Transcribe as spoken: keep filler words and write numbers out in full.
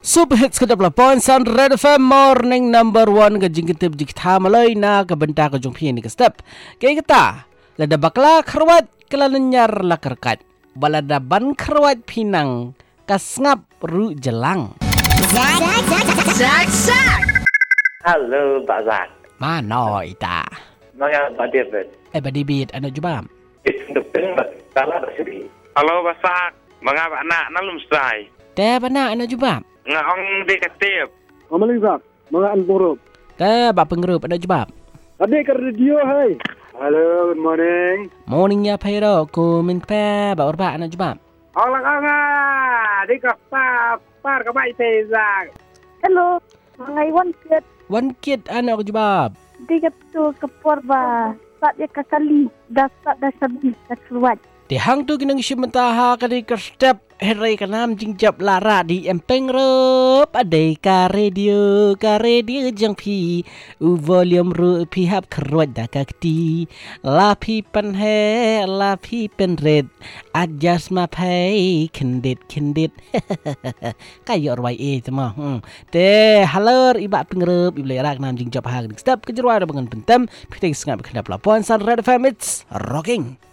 Super hits ke double point Sun Red F M morning number one ke jing ketip jik thamaloi na ke benta ke jong pien ke step. Ke kita lada bakla kharwat kala nyar la kerkat. Balada ban kharwat pinang kasngap ru jelang. Zak zak zak. Halo Pak Zak. Mana ita? Mga Pak David. Eh badibit ana jubam. Itu benar. Salah bersih. Halo Pak Zak. Mga anak nalum sai. Te bana ana jubam. Ngong di ketip. Amaling Zak, mga anpurop. Te ba pengrup ana jubam. Adik ke radio hai. Halo, good morning. Morning ya pero ko min pa ba orba ana jubam. Orang anga, di kapa par ka bai te Zak. Hello, mga iwan kit. One kid ana ko jubam. Di katu kapor ba. Sat ya kasali, dasat dasabi kasruat. Di hang tu kinang simentaha kadi ke step herai kanam jingjap lara di empeng rep adai ka radio ka radio jang pi u volume ru pi hap kerwat da kakti la pi pen he la pi pen red adjust ma pay kendit kendit kayo rwai e tama hmm te halor iba pengrep ible rak nam jingjap ha step kejrwa da bangan pentem piteng sengap kendap lapon Sun Red F M it's rocking.